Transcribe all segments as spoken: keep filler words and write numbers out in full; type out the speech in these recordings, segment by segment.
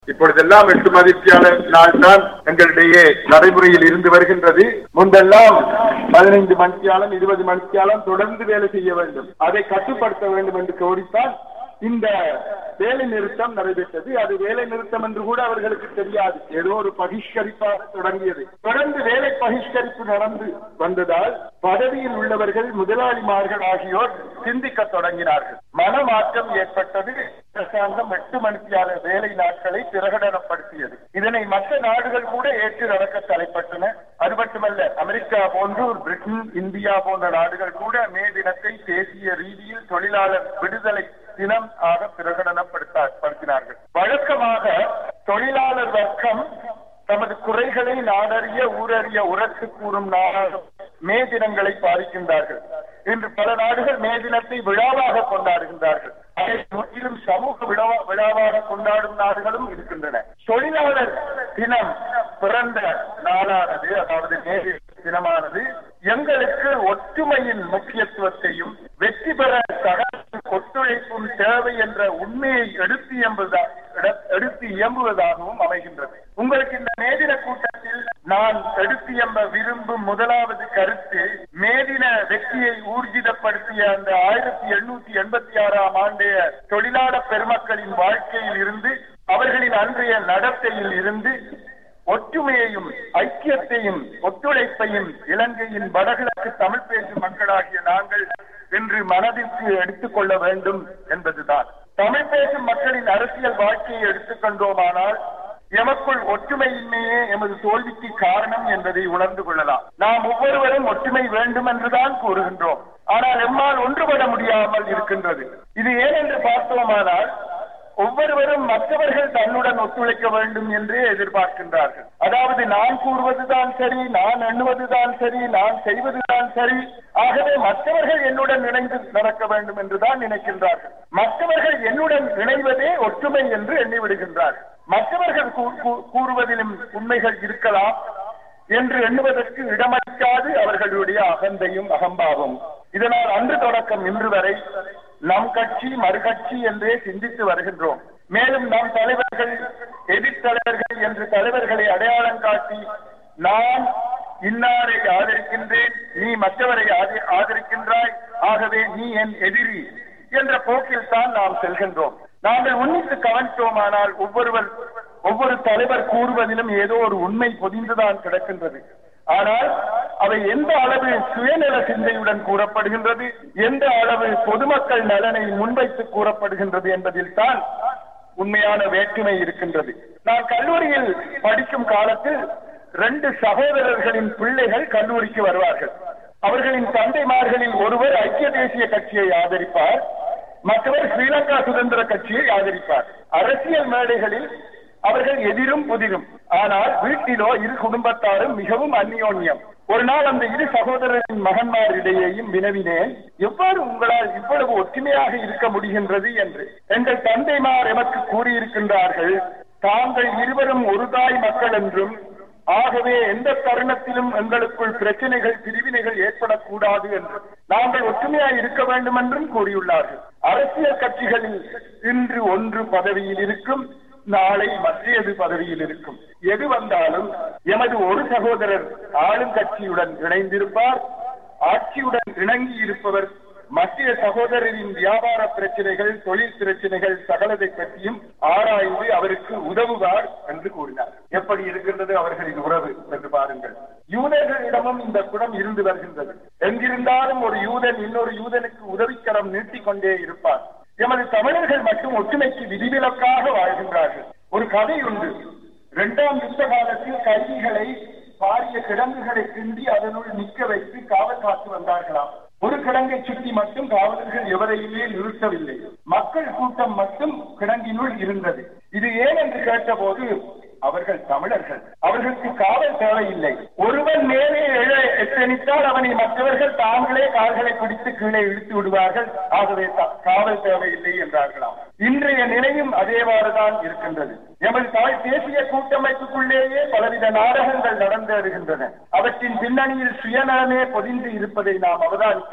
இப்பொழுதெல்லாம் எட்டு மதிப்பியாளர் நாள் தான் எங்களிடையே நடைமுறையில் இருந்து வருகின்றது. முன்பெல்லாம் பதினைந்து மணித்தியாலம் இருபது மணித்தியாலம் தொடர்ந்து வேலை செய்ய வேண்டும், அதை கட்டுப்படுத்த வேண்டும் என்று கோரித்தான் இந்த வேலை நிறுத்தம் நடைபெற்றது. அது வேலை நிறுத்தம் என்று கூட அவர்களுக்கு தெரியாது, ஏதோ ஒரு பகிஷ்கரிப்பாக தொடங்கியது. தொடர்ந்து வேலை பகிஷ்கரிப்பு நடந்து வந்ததால் பதவியில் உள்ளவர்கள், முதலாளிமார்கள் ஆகியோர் சிந்திக்க தொடங்கினார்கள். மனமாற்றம் ஏற்பட்டது. அரசாங்கம் எட்டு மணித்தியாளர் வேலை நாட்களை பிரகடனப்படுத்தியது. இதனை மற்ற நாடுகள் கூட ஏற்று நடக்க தலைப்பட்டன. அது மட்டுமல்ல, அமெரிக்கா போன்று பிரிட்டன், இந்தியா போன்ற நாடுகள் கூட மே தினத்தை தேசிய ரீதியில் தொழிலாளர் விடுதலை தினம் ஆக பிரகடனப்படுத்தினார்கள். வழக்கமாக தொழிலாளர் வர்க்கம் தமது குறைகளை நாடறிய ஊரறிய உரத்து கூறும் நாளாக மே தினங்களை பாதிக்கின்றார்கள். இன்று பல நாடுகள் மே தினத்தை விழாவாக கொண்டாடுகின்றார்கள். அதை முற்றிலும் சமூக விழா விழாவாக கொண்டாடும் நாடுகளும் இருக்கின்றன. தொழிலாளர் தினம் பிறந்த நாளானது, அதாவது மே தினமானது எங்களுக்கு ஒற்றுமையின் முக்கியத்துவத்தையும் வெற்றி பெற சக ஒத்துழைப்பும் தேவை என்ற உண்மையை எடுத்து எம்புவதா எடுத்து இயம்புவதாகவும் அமைகின்றது. உங்களுக்கு இந்த மேதின கூட்டத்தில் நான் எடுத்து எம்ப விரும்பும் முதலாவது கருத்து, மேதின வெற்றியை ஊர்ஜிதப்படுத்திய அந்த ஆயிரத்தி எண்ணூத்தி எண்பத்தி ஆறாம் ஆண்டைய தொழிலாளர் பெருமக்களின் வாழ்க்கையில் இருந்து, அவர்களின் அன்றைய நடத்தையில் இருந்து ஒற்றுமையையும் ஐக்கியத்தையும் ஒத்துழைப்பையும் இலங்கையின் வடகிழக்கு தமிழ் பேசும் மக்களாகிய நாங்கள் இன்று மனதிற்கு எடுத்துக் கொள்ள வேண்டும் என்பதுதான். தமிழ் பேசும் மக்களின் அரசியல் வாழ்க்கையை எடுத்துக்கொண்டோமானால் எமக்குள் ஒற்றுமையின்மையே எமது தோல்விக்கு காரணம் என்பதை உணர்ந்து கொள்ளலாம். நாம் ஒவ்வொருவரும் ஒற்றுமை வேண்டும் என்றுதான் கூறுகின்றோம், ஆனால் எம்மால் ஒன்றுபட முடியாமல் இருக்கின்றது. இது ஏன் என்று பார்த்தோமானால், ஒவ்வொருவரும் மற்றவர்கள் தன்னுடன் ஒத்துழைக்க வேண்டும் என்றே எதிர்பார்க்கின்றார்கள். அதாவது நான் கூறுவதுதான் சரி, நான் எண்ணுவதுதான் சரி, நான் செய்வதுதான் சரி, ஆகவே மற்றவர்கள் என்னுடன் இணைந்து நடக்க வேண்டும் என்றுதான் நினைக்கின்றார்கள். மற்றவர்கள் என்னுடன் இணைவதே ஒற்றுமை என்று எண்ணிவிடுகின்றார்கள். மற்றவர்கள் கூறுவதிலும் உண்மைகள் இருக்கலாம் என்று எண்ணுவதற்கு இடமளிக்காது அவர்களுடைய அகந்தையும் அகம்பாவும். இதனால் அன்று தொடக்கம் இன்று வரை நம் கட்சி மறுகட்சி என்றே சிந்தித்து வருகின்றோம். மேலும் நம் தலைவர்கள் எதிர்த்தலைவர்கள் என்று தலைவர்களை அடையாளம் காட்டி, நான் இன்னாரை ஆதரிக்கின்றேன், நீ மற்றவரை ஆதரிக்கின்றாய், ஆகவே நீ என் எதிரி என்ற போக்கில் தான் நாம் செல்கின்றோம். நாங்கள் உன்னித்து கவனித்தோமானால் ஒவ்வொருவர் ஒவ்வொரு தலைவர் கூறுவதிலும் ஏதோ ஒரு உண்மை பொதிந்துதான் கிடக்கின்றது. ஆனால் அவை எந்த அளவு சுயநல சிந்தையுடன் கூறப்படுகின்றது, எந்த அளவு பொதுமக்கள் நலனை முன்வைத்து கூறப்படுகின்றது என்பதில் தான் உண்மையான வேற்றுமை இருக்கின்றது. நான் கல்லூரியில் படிக்கும் காலத்தில் ரெண்டு சகோதரர்களின் பிள்ளைகள் கல்லூரிக்கு வருவார்கள். அவர்களின் தந்தைமார்களில் ஒருவர் ஐக்கிய தேசிய கட்சியை ஆதரிப்பார், மற்றவர் ஸ்ரீலங்கா சுதந்திர கட்சியை ஆதரிப்பார். அரசியல் மேடைகளில் அவர்கள் எதிரும் புதிரும், ஆனால் வீட்டிலோ இரு குடும்பத்தாரும் மிகவும் அந்நியோன்யம். ஒரு நாள் அந்த இரு சகோதரரின் மகன்மார் இடையேயும் வினவினேன், எவ்வாறு உங்களால் இவ்வளவு ஒற்றுமையாக இருக்க முடிகின்றது என்று. எங்கள் தந்தைமார் எமக்கு கூறியிருக்கின்றார்கள், தாங்கள் இருவரும் ஒரு தாய் மக்கள் என்றும், ஆகவே எந்த தருணத்திலும் எங்களுக்குள் பிரச்சனைகள் பிரிவினைகள் ஏற்படக்கூடாது என்று, நாங்கள் ஒற்றுமையாக இருக்க வேண்டும் என்றும் கூறியுள்ளார்கள். அரசியல் கட்சிகளில் இன்று ஒன்று பதவியில் இருக்கும், நாளை மற்றது பதவியில் இருக்கும். எது வந்தாலும் எமது ஒரு சகோதரர் ஆளுங்கட்சியுடன் இணைந்திருப்பார், ஆட்சியுடன் இணங்கி இருப்பவர் மத்திய சகோதரரின் வியாபார பிரச்சனைகள், தொழில் பிரச்சனைகள் சகலதை பற்றியும் ஆராய்ந்து அவருக்கு உதவுவார் என்று கூறினார். எப்படி இருக்கின்றது அவர்களின் உறவு என்று பாருங்கள். யூதர்களிடமும் இந்த குணம் இருந்து வருகின்றது. எங்கிருந்தாலும் ஒரு யூதன் இன்னொரு யூதனுக்கு உதவிக்கரம் நீட்டிக்கொண்டே இருப்பார். எமது தமிழர்கள் மட்டும் ஒற்றுமைக்கு விதிவிலக்காக வாழ்கின்றார்கள். ஒரு கதை உண்டு. இரண்டாம் யுத்த காலத்தில் கைதிகளை பாரிய கிடங்குகளை கிண்டி அதனுள் நிற்க வைத்து காவல் காத்து வந்தார்களாம். ஒரு கிடங்கை சுற்றி மட்டும் காவலர்கள் எவரையுமே நிறுத்தவில்லை. மக்கள் கூட்டம் மட்டும் கிடங்கினுள் இருந்தது. இது ஏன் என்று கேட்டபோது, அவர்கள் தமிழர்கள், அவர்களுக்கு காவல் தேவையில்லை. ஒருவன் மேலே எழ எத்தனித்தால் அவனை மற்றவர்கள் தாங்களே கால்களை பிடித்து கீழே இழுத்து விடுவார்கள், ஆகவே காவல் தேவையில்லை என்றார்களாம். இன்றைய நிலையும் அதேவாறுதான் இருக்கின்றது. எமது தாய் தேசிய கூட்டமைப்புக்குள்ளேயே பலவித நாடகங்கள் நடந்தேறுகின்றன. அவற்றின் பின்னணியில் சுயநலமே பொதிந்து இருப்பதை நாம் அவதானிக்கலாம்.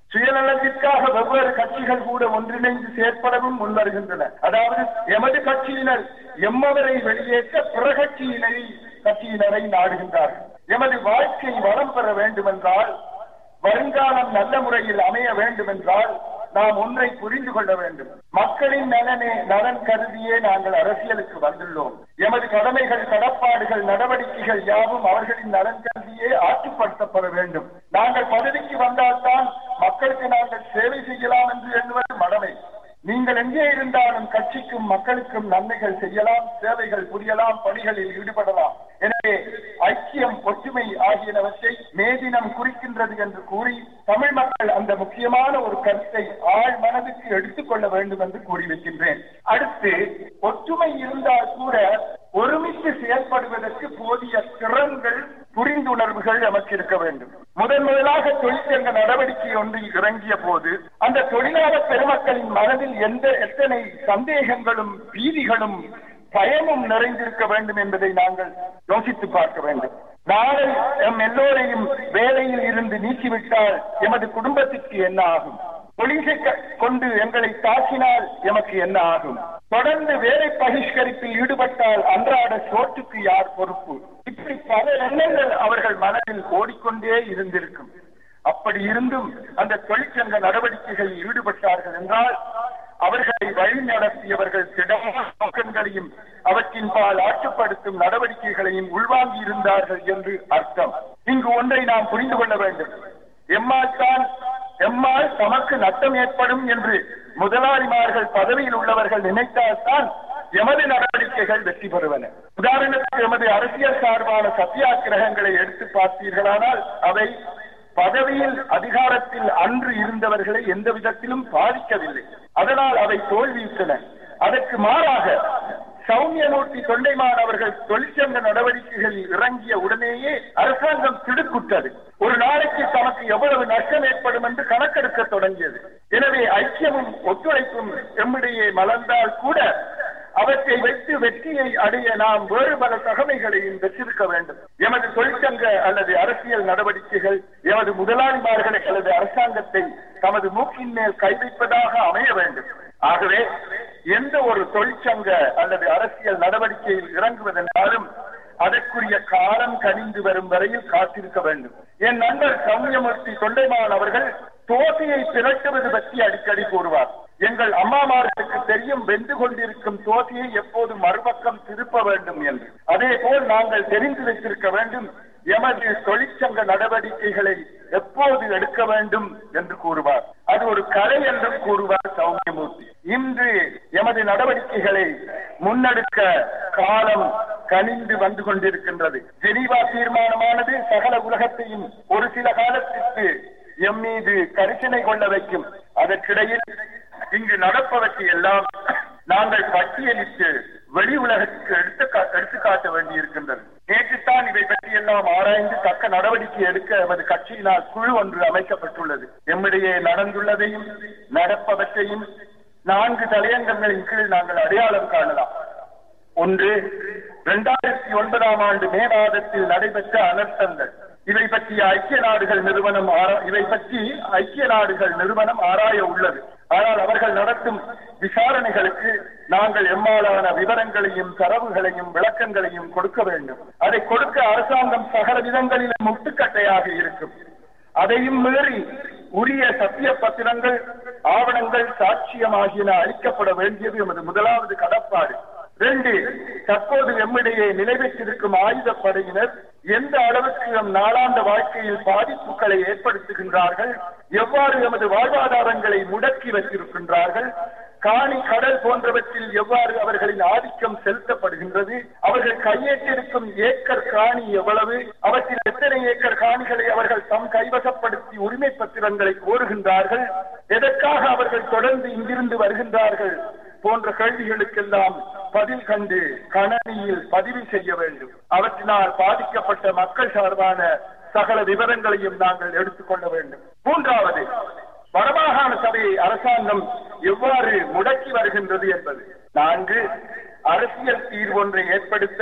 சுயநலத்திற்காக வெவ்வேறு கட்சிகள் கூட ஒன்றிணைந்து செயற்படவும் முன்வருகின்றன. அதாவது எமது கட்சியினர் எம்மவரை வெளியேற்ற பிற கட்சியினரை கட்சியினரை நாடுகின்றார்கள். எமது வாழ்க்கை வளம் பெற வேண்டும் என்றால், வருங்காலம் நல்ல முறையில் அமைய வேண்டும் என்றால் நாம் ஒன்றை புரிந்து கொள்ள வேண்டும். மக்களின் நலனே நலன் கருதியே நாங்கள் அரசியலுக்கு வந்துள்ளோம். எமது கடமைகள், கடப்பாடுகள், நடவடிக்கைகள் யாவும் அவர்களின் நலன் கருதியே ஆற்றுப்படுத்தப்பட வேண்டும். நாங்கள் பதவிக்கு வந்தால்தான் மக்களுக்கு நாங்கள் சேவை செய்யலாம் என்று எண்ணுவது மடமை. நீங்கள் எங்கே இருந்தாலும் கட்சிக்கும் மக்களுக்கும் நன்மைகள் செய்யலாம், சேவைகள் புரியலாம், பணிகளில் ஈடுபடலாம். எனவே ஐக்கியம், ஒற்றுமை ஆகியனவற்றை மேதினம் குறிக்கின்றது என்று கூறி தமிழ் மக்கள் அந்த முக்கியமான ஒரு கருத்தை ஆழ் மனதுக்கு எடுத்துக் கொள்ள வேண்டும் என்று கூறி வைக்கின்றேன். அடுத்து, ஒற்றுமை இருந்தால் கூட ஒருமித்து செயல்படுவதற்கு போதிய திறன்கள், புரிந்துணர்வுகள் நமக்கு இருக்க வேண்டும். முதன் முதலாக தொழிற்சங்க நடவடிக்கை ஒன்றில் இறங்கிய போது அந்த தொழிலாளர் பெருமக்களின் மனதில் எந்த எத்தனை சந்தேகங்களும், பீதிகளும், பயமும் நிறைந்திருக்க வேண்டும் என்பதை நாங்கள் யோசித்து பார்க்க வேண்டும். நாளை எம் எல்லோரையும் வேலையில் இருந்து நீக்கிவிட்டால் எமது குடும்பத்திற்கு என்ன ஆகும்? போலீசை கொண்டு எங்களை தாக்கினால் எமக்கு என்ன ஆகும்? தொடர்ந்து வேலை பகிஷ்கரிப்பில் ஈடுபட்டால் அன்றாட சோற்றுக்கு யார் பொறுப்பு? இப்படி பல எண்ணங்கள் அவர்கள் மனதில் ஓடிக்கொண்டே இருந்திருக்கும். அப்படி இருந்தும் அந்த தொழிற்சங்க நடவடிக்கைகளில் ஈடுபட்டார்கள் என்றால் அவர்களை வழி நடத்தியவர்கள் திடமான நோக்கங்களையும் அவற்றின் பால் ஆற்றுப்படுத்தும் நடவடிக்கைகளையும் உள்வாங்கி இருந்தார்கள் என்று அர்த்தம். இங்கு ஒன்றை நாம் புரிந்து கொள்ள வேண்டும். எம்மால் தான் எம்மால் தமக்கு நட்டம் ஏற்படும் என்று முதலாளிமார்கள், பதவியில் உள்ளவர்கள் நினைத்தால்தான் எமது நடவடிக்கைகள் வெற்றி பெறுவன. உதாரணத்துக்கு எமது அரசியல் சார்பான சத்தியாகிரகங்களை எடுத்து பார்த்தீர்களானால் அவை பதவியில், அதிகாரத்தில் அன்று இருந்தவர்களை எந்த விதத்திலும் பாதிக்கவில்லை. அதனால் அவை தோல்வியுற்றன. அதற்கு மாறாக சௌமியமூர்த்தி தொண்டைமான் அவர்கள் தொழிற்சங்க நடவடிக்கைகளில் இறங்கிய உடனேயே அரசாங்கம் திடுக்குற்றது. ஒரு நாளைக்கு தமக்கு எவ்வளவு நஷ்டம் ஏற்படும் என்று கணக்கெடுக்க தொடங்கியது. எனவே ஐக்கியமும் ஒத்துழைப்பும் எம்மிடையே மலர்ந்தால் கூட அவற்றை வைத்து வெற்றியை அடைய நாம் வேறு பல தகமைகளையும் பெற்றிருக்க வேண்டும். எமது தொழிற்சங்க அல்லது அரசியல் நடவடிக்கைகள் எமது முதலாளிமார்களை அல்லது அரசாங்கத்தை தமது மூக்கின் மேல் கை வைப்பதாக அமைய வேண்டும். ஆகவே எந்த ஒரு தொழிற்சங்க அல்லது அரசியல் நடவடிக்கையில் இறங்குவதென்றாலும் அதற்குரிய காலம் கனிந்து வரும் வரையில் காத்திருக்க வேண்டும். என் நண்பர் சௌமியமூர்த்தி தொண்டைமான் அவர்கள் தோசையை திரட்டுவது பற்றி அடிக்கடி கூறுவார். எங்கள் அம்மாமார்களுக்கு தெரியும், வெந்து கொண்டிருக்கும் தோசையை எப்போது மறுபக்கம் திருப்ப வேண்டும் என்று. அதே போல் நாங்கள் தெரிந்து வைத்திருக்க வேண்டும் எமது தொழிற்சங்க நடவடிக்கைகளை எப்போது எடுக்க வேண்டும் என்று கூறுவார். அது ஒரு கலை என்றும் கூறுவார் சௌமியமூர்த்தி. இன்று எமது நடவடிக்கைகளை முன்னெடுக்க காலம் கனிந்து வந்து கொண்டிருக்கின்றது. ஜெனீவா தீர்மானமானது சகல உலகத்தையும் ஒரு சில காலத்திற்கு எம் மீது கரிசனை கொள்ள வைக்கும். அதற்கிடையில் இங்கு நடப்பவற்றை எல்லாம் நாங்கள் பட்டியலிட்டு வெளி உலகத்துக்கு எடுத்து எடுத்துக்காட்ட வேண்டியிருக்கின்றது. நேற்றுத்தான் இவை பற்றி எல்லாம் ஆராய்ந்து தக்க நடவடிக்கை எடுக்க எமது கட்சியினால் குழு ஒன்று அமைக்கப்பட்டுள்ளது. எம்மிடையே நடந்துள்ளதையும் நடப்பவற்றையும் நான்கு தலையங்கங்களின் கீழ் நாங்கள் அடையாளம் காணலாம். ஒன்று, இரண்டாயிரத்தி ஒன்பதாம் ஆண்டு மே மாதத்தில் நடைபெற்ற அனர்த்தங்கள். இவை பற்றி ஐக்கிய நாடுகள் நிறுவனம் இவை பற்றி ஐக்கிய நாடுகள் நிறுவனம் ஆராய உள்ளது. ஆனால் அவர்கள் நடத்தும் விசாரணைகளுக்கு நாங்கள் எம்மாலான விவரங்களையும், தரவுகளையும், விளக்கங்களையும் கொடுக்க வேண்டும். அதை கொடுக்க அரசாங்கம் சகல விதங்களிலும் முட்டுக்கட்டையாக இருக்கும். அதையும் மீறி உரிய சத்திய பத்திரங்கள், ஆவணங்கள், சாட்சியம் ஆகியன அளிக்கப்பட வேண்டியது எமது முதலாவது கடப்பாடு. இரண்டு, தற்போது எம்மிடையே நிலை பெற்றிருக்கும் ஆயுதப்படையினர் எந்த அளவுக்கு நம் நாளாந்த வாழ்க்கையில் பாதிப்புகளை ஏற்படுத்துகின்றார்கள், எவ்வாறு எமது வாழ்வாதாரங்களை முடக்கி வைத்திருக்கின்றார்கள், காணி, கடல் போன்றவற்றில் எவ்வாறு அவர்களின் ஆதிக்கம் செலுத்தப்படுகின்றது, அவர்கள் கையேற்றிருக்கும் ஏக்கர் காணி எவ்வளவு, அவற்றில் எத்தனை ஏக்கர் காணிகளை அவர்கள் தம் கைவசப்படுத்தி உரிமை பத்திரங்களை கோருகின்றார்கள், எதற்காக அவர்கள் தொடர்ந்து இங்கிருந்து வருகின்றார்கள் போன்ற கேள்விகளுக்கெல்லாம் பதில் கண்டு கணனியில் பதிவு செய்ய வேண்டும். அவற்றினால் பாதிக்கப்பட்ட மக்கள் சார்பான சகல விவரங்களையும் நாங்கள் எடுத்துக்கொள்ள வேண்டும். மூன்றாவது, வடமாகாண சபையை அரசாங்கம் எவ்வாறு முடக்கி வருகின்றது என்பது. நான்கு, அரசியல் தீர்வொன்றை ஏற்படுத்த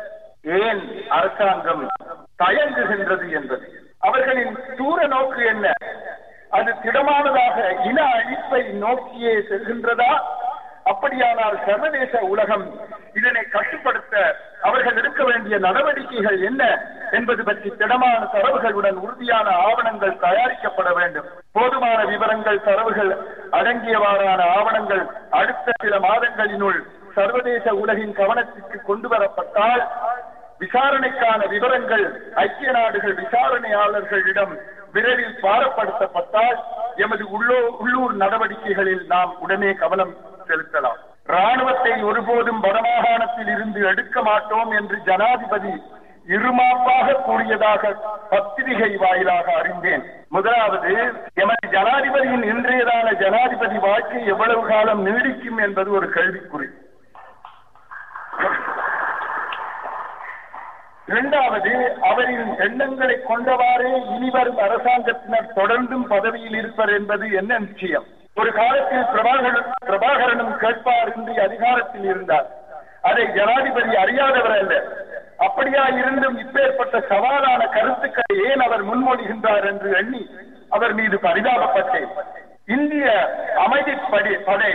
ஏன் அரசாங்கம் தயங்குகின்றது என்பது. அவர்களின் தூர நோக்கு என்ன? அது திடமானதாக இன அழிப்பை நோக்கியே செல்கின்றதா? அப்படியானால் சர்வதேச உலகம் இதனை கட்டுப்படுத்த அவர்கள் எடுக்க வேண்டிய நடவடிக்கைகள் என்ன என்பது பற்றி திடமான தரவுகளுடன் உறுதியான ஆவணங்கள் தயாரிக்கப்பட வேண்டும். போதுமான விவரங்கள் தரவுகள் அடங்கியவாறான ஆவணங்கள் அடுத்த சில மாதங்களினுள் சர்வதேச உலகின் கவனத்திற்கு கொண்டு வரப்பட்டால் விசாரணைக்கான விவரங்கள் ஐக்கிய நாடுகள் விசாரணையாளர்களிடம் விரைவில் பாரப்படுத்தப்பட்டால் எமது உள்ளூர் நடவடிக்கைகளில் நாம் உடனே கவனம் செலுத்தலாம். ராணுவத்தை ஒருபோதும் வடமாகாணத்தில் இருந்து எடுக்க மாட்டோம் என்று ஜனாதிபதி இருமாப்பாக கூறியதாக பத்திரிகை வாயிலாக அறிந்தேன். முதலாவது, எமது ஜனாதிபதியின் இன்றையதான ஜனாதிபதி வாழ்க்கை எவ்வளவு காலம் நீடிக்கும் என்பது ஒரு கேள்விக்குறி. இரண்டாவது, அவரின் எண்ணங்களை கொண்டவாறே இனிவரும் அரசாங்கத்தினர் தொடர்ந்தும் பதவியில் இருப்பர் என்பது என்ன நிச்சயம்? ஒரு காலத்தில் பிரபாகரன் பிரபாகரனும் கேட்பார் இன்றி அதிகாரத்தில் இருந்தார். அதை ஜனாதிபதி அறியாதவர் அல்ல. அப்படியா இருந்தும் இப்பேற்பட்ட சவாலான கருத்துக்களை ஏன் அவர் முன்மொழிகின்றார் என்று எண்ணி அவர் மீது பரிதாபப்பட்டேன். இந்திய அமைதி படை படை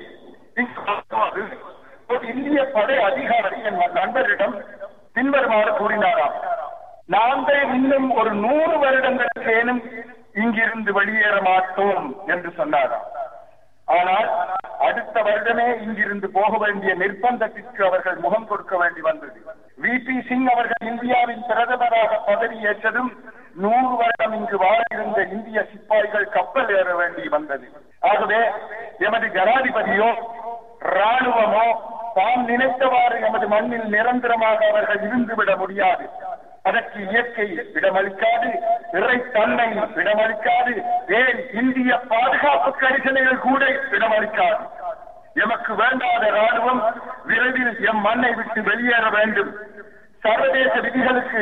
இந்திய படை அதிகாரி என் நண்பரிடம் பின்வருமாறு கூறினாராம்: நாங்கள் இன்னும் ஒரு நூறு வருடங்களுக்கேனும் இங்கிருந்து வெளியேற மாட்டோம் என்று சொன்னாராம். ஆனால் அடுத்த வருடமே இங்கிருந்து போக வேண்டிய நிர்பந்தத்திற்கு அவர்கள் முகம் கொடுக்க வேண்டி வந்தது. வி பி சிங் அவர்கள் இந்தியாவின் பிரதமராக பதவியேற்றதும் நூறு வருடம் இங்கு வாழ இருந்த இந்திய சிப்பாய்கள் கப்பல் ஏற வேண்டி வந்தது. ஆகவே எமது ஜனாதிபதியோ ராணுவமோ தாம் நினைத்தவாறு எமது மண்ணில் நிரந்தரமாக அவர்கள் இருந்துவிட முடியாது. அதற்கு இயற்கை இடமளிக்காது, இறைத்தன்மை இடமளிக்காது, ஏன் இந்திய பாதுகாப்பு கரிசனைகள் கூட இடமளிக்காது. எமக்கு வேண்டாத ராணுவம் விரைவில் எம் மண்ணை விட்டு வெளியேற வேண்டும். சர்வதேச விதிகளுக்கு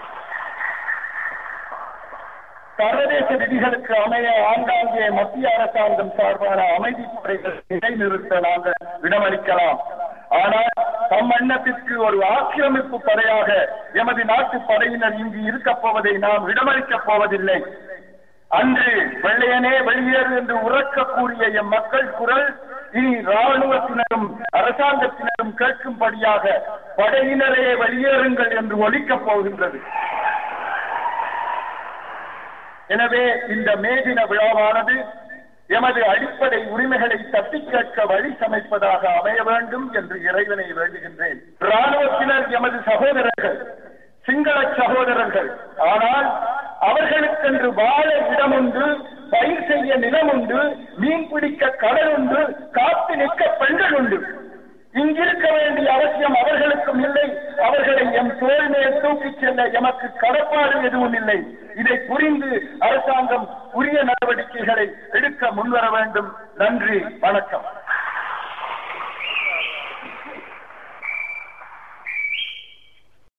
சர்வதேச விதிகளுக்கு அமைய ஆங்காங்கே மத்திய அரசாங்கம் சார்பான அமைதி படைகள் நிலைநிறுத்த நாங்கள் இடமளிக்கலாம். ஆனால் தம் எண்ணத்திற்கு ஒரு ஆக்கிரமிப்பு படையாக எமது நாட்டு படையினர் இங்கு இருக்கப் போவதை நாம் இடமளிக்கப் போவதில்லை. அன்று வெள்ளையனே வெளியேறு என்று உறக்க கூறிய எம் மக்கள் குரல் இனி ராணுவத்தினரும் அரசாங்கத்தினரும் கேட்கும்படியாக படையினரே வெளியேறுங்கள் என்று ஒலிக்கப் போகின்றது. எனவே இந்த மே தின விழாவானது எமது அடிப்படை உரிமைகளை தட்டி கேட்க வழி சமைப்பதாக அமைய வேண்டும் என்று இறைவனை வேண்டுகின்றேன். ராணுவத்தினர் எமது சகோதரர்கள், சிங்கள சகோதரர்கள். ஆனால் அவர்களுக்கென்று வாழ இடம் உண்டு, பயிர் செய்ய நிலம் உண்டு, மீன் பிடிக்க கடல் உண்டு, காத்து நிற்க பெண்கள் உண்டு. இங்கிருக்க வேண்டிய அவசியம் அவர்களுக்கும் இல்லை. அவர்களை எம் தோள் மேல் தூக்கிச் செல்ல எமக்கு கடப்பாடு எதுவும் இல்லை. இதை புரிந்து அரசாங்கம் உரிய நடவடிக்கைகளை எடுக்க முன்வர வேண்டும். நன்றி, வணக்கம்.